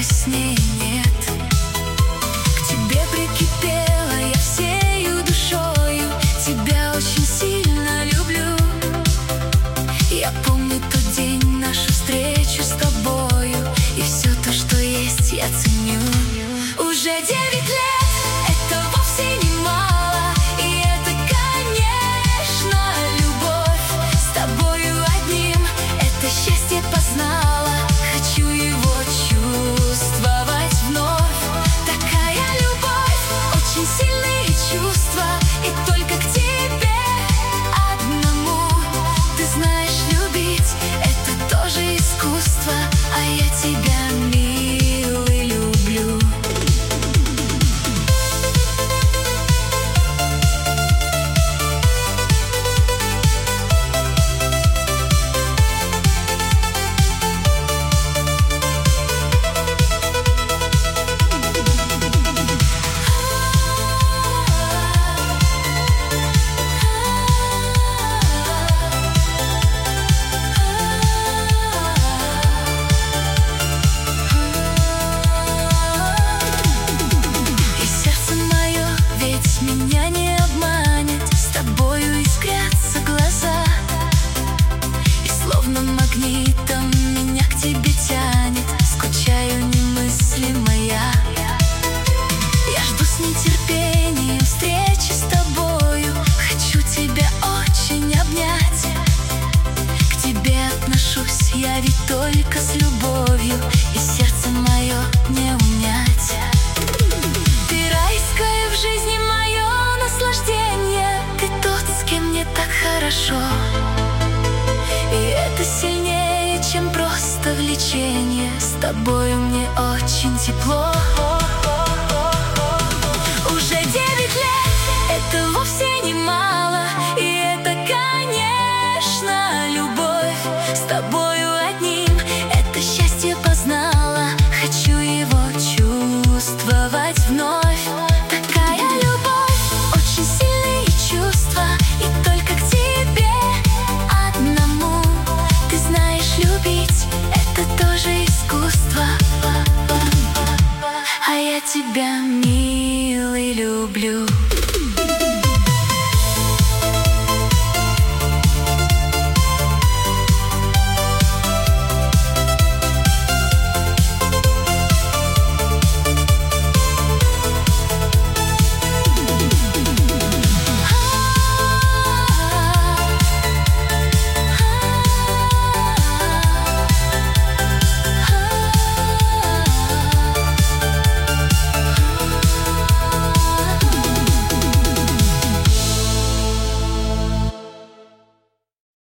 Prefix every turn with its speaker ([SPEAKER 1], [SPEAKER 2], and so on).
[SPEAKER 1] весне нет. К тебе прикипела я всею душою, тебя очень сильно люблю. Я помню тот день, нашу встречу с тобою, и все то, что есть, я ценю. Уже 9 лет, это вовсе не мало, и это, конечно, любовь. С тобою одним это счастье познала, хочу его чувствовать вновь. Такая любовь, очень сильные чувства, и только к тебе одному. Ты знаешь, любить это тоже искусство, а я тебя, милый, люблю. Меня не обманет, с тобою искрятся глаза, и словно магнитом меня к тебе тянет, скучаю немыслимая. Я жду с нетерпением встречи с тобою, хочу тебя очень обнять. К тебе отношусь я ведь только с любовью, и сердце мое не унять. Ты райская в жизни моё наслаждение, ты тот, с кем мне так хорошо, и это сильнее, чем просто влечение. С тобою мне очень тепло. Уже 9 лет, это вовсе не мало, и это, конечно, любовь. С тобою одним это счастье познала, хочу его чувствовать вновь. А я тебя, милый, люблю.